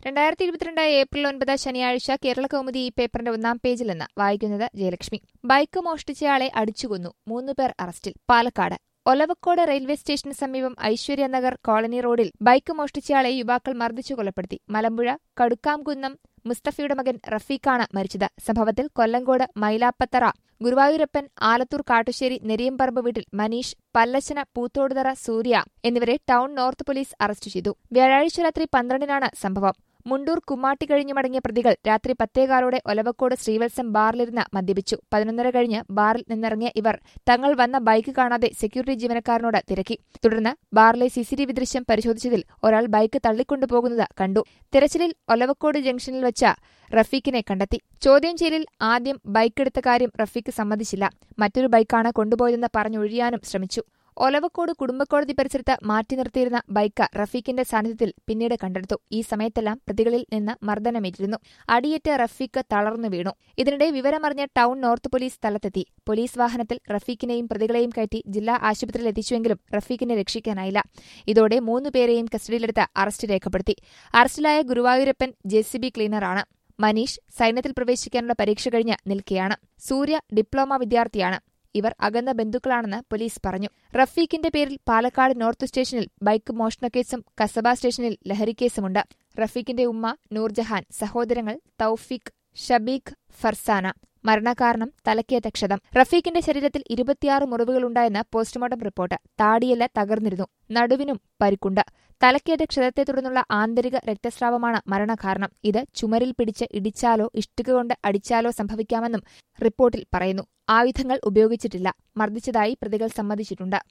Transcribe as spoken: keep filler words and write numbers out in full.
രണ്ടായിരത്തി ഇരുപത്തിരണ്ട് ഏപ്രിൽ ഒൻപത് ശനിയാഴ്ച കേരള കൗമുദി ഈ പേപ്പറിന്റെ ഒന്നാം പേജിൽ നിന്ന് വായിക്കുന്നത് ജയലക്ഷ്മി. ബൈക്ക് മോഷ്ടിച്ചയാളെ അടിച്ചുകൊന്നു, മൂന്നുപേർ അറസ്റ്റിൽ. പാലക്കാട് ഒലവക്കോട് റെയിൽവേ സ്റ്റേഷന് സമീപം ഐശ്വര്യനഗർ കോളനി റോഡിൽ ബൈക്ക് മോഷ്ടിച്ചയാളെ യുവാക്കൾ മർദ്ദിച്ചു കൊലപ്പെടുത്തി. മലമ്പുഴ കടുക്കാംകുന്നം മുസ്തഫയുടെ മകൻ റഫീഖാണ് മരിച്ചത്. സംഭവത്തിൽ കൊല്ലങ്കോട് മൈലാപ്പത്തറ ഗുരുവായൂരപ്പൻ ആലത്തൂർ കാട്ടുശ്ശേരി നെരിയമ്പറമ്പ് വീട്ടിൽ മനീഷ്, പല്ലച്ചന പൂത്തോടുതറ സൂര്യ എന്നിവരെ ടൗൺ നോർത്ത് പോലീസ് അറസ്റ്റ് ചെയ്തു. വ്യാഴാഴ്ച രാത്രി പന്ത്രണ്ടിനാണ് സംഭവം. മുണ്ടൂർ കുമ്മാട്ടി കഴിഞ്ഞു മടങ്ങിയ പ്രതികൾ രാത്രി പത്തേകാലോടെ ഒലവക്കോട് ശ്രീവത്സം ബാറിലിരുന്ന് മദ്യപിച്ചു. പതിനൊന്നര കഴിഞ്ഞ് ബാറിൽ നിന്നിറങ്ങിയ ഇവർ തങ്ങൾ വന്ന ബൈക്ക് കാണാതെ സെക്യൂരിറ്റി ജീവനക്കാരനോട് തിരക്കി. തുടർന്ന് ബാറിലെ സിസിടിവി ദൃശ്യം പരിശോധിച്ചതിൽ ഒരാൾ ബൈക്ക് തള്ളിക്കൊണ്ടുപോകുന്നത് കണ്ടു. തിരച്ചിലിൽ ഒലവക്കോട് ജംഗ്ഷനിൽ വച്ച റഫീഖിനെ കണ്ടെത്തി. ചോദ്യം ചെയ്യലിൽ ആദ്യം ബൈക്കെടുത്ത കാര്യം റഫീഖ് സമ്മതിച്ചില്ല. മറ്റൊരു ബൈക്കാണ് കൊണ്ടുപോയതെന്ന് പറഞ്ഞൊഴിയാനും ശ്രമിച്ചു. ഒലവക്കോട് കുടുംബക്കോടതി പരിസരത്ത് മാറ്റി നിർത്തിയിരുന്ന ബൈക്ക് റഫീഖിന്റെ സാന്നിധ്യത്തിൽ പിന്നീട് കണ്ടെടുത്തു. ഈ സമയത്തെല്ലാം പ്രതികളിൽ നിന്ന് മർദ്ദനമേറ്റിരുന്നു. അടിയേറ്റ് റഫീഖ് തളർന്നു വീണു. ഇതിനിടെ വിവരമറിഞ്ഞ ടൗൺ നോർത്ത് പോലീസ് സ്ഥലത്തെത്തി. പോലീസ് വാഹനത്തിൽ റഫീഖിനെയും പ്രതികളെയും കയറ്റി ജില്ലാ ആശുപത്രിയിൽ എത്തിച്ചുവെങ്കിലും റഫീഖിനെ രക്ഷിക്കാനായില്ല. ഇതോടെ മൂന്നുപേരെയും കസ്റ്റഡിയിലെടുത്ത് അറസ്റ്റ് രേഖപ്പെടുത്തി. അറസ്റ്റിലായ ഗുരുവായൂരപ്പൻ ജെസിബി ക്ലീനറാണ്. മനീഷ് സൈന്യത്തിൽ പ്രവേശിക്കാനുള്ള പരീക്ഷ കഴിഞ്ഞ് നിൽക്കെയാണ്. സൂര്യ ഡിപ്ലോമ വിദ്യാർത്ഥിയാണ്. ഇവർ അകന്ന ബന്ധുക്കളാണെന്ന് പോലീസ് പറഞ്ഞു. റഫീഖിന്റെ പേരിൽ പാലക്കാട് നോർത്ത് സ്റ്റേഷനിൽ ബൈക്ക് മോഷണക്കേസും കസബ സ്റ്റേഷനിൽ ലഹരിക്കേസുമുണ്ട്. റഫീഖിന്റെ ഉമ്മ നൂർജഹാൻ, സഹോദരങ്ങൾ തൌഫീഖ്, ഷബീഖ്, ഫർസാന. മരണകാരണം തലക്കേറ്റ ക്ഷതം. റഫീഖിന്റെ ശരീരത്തിൽ ഇരുപത്തിയാറ് മുറിവുകളുണ്ടായെന്ന് പോസ്റ്റ്മോർട്ടം റിപ്പോർട്ട്. താടിയെല്ല് തകർന്നിരുന്നു. നടുവിനും പരിക്കുണ്ട്. തലക്കേറ്റ ക്ഷതത്തെ തുടർന്നുള്ള ആന്തരിക രക്തസ്രാവമാണ് മരണകാരണം. ഇത് ചുമരിൽ പിടിച്ച് ഇടിച്ചാലോ ഇഷ്ടിക കൊണ്ട് അടിച്ചാലോ സംഭവിക്കാമെന്നും റിപ്പോർട്ടിൽ പറയുന്നു. ആയുധങ്ങൾ ഉപയോഗിച്ചിട്ടില്ല. മർദ്ദിച്ചതായി പ്രതികൾ സമ്മതിച്ചിട്ടുണ്ട്.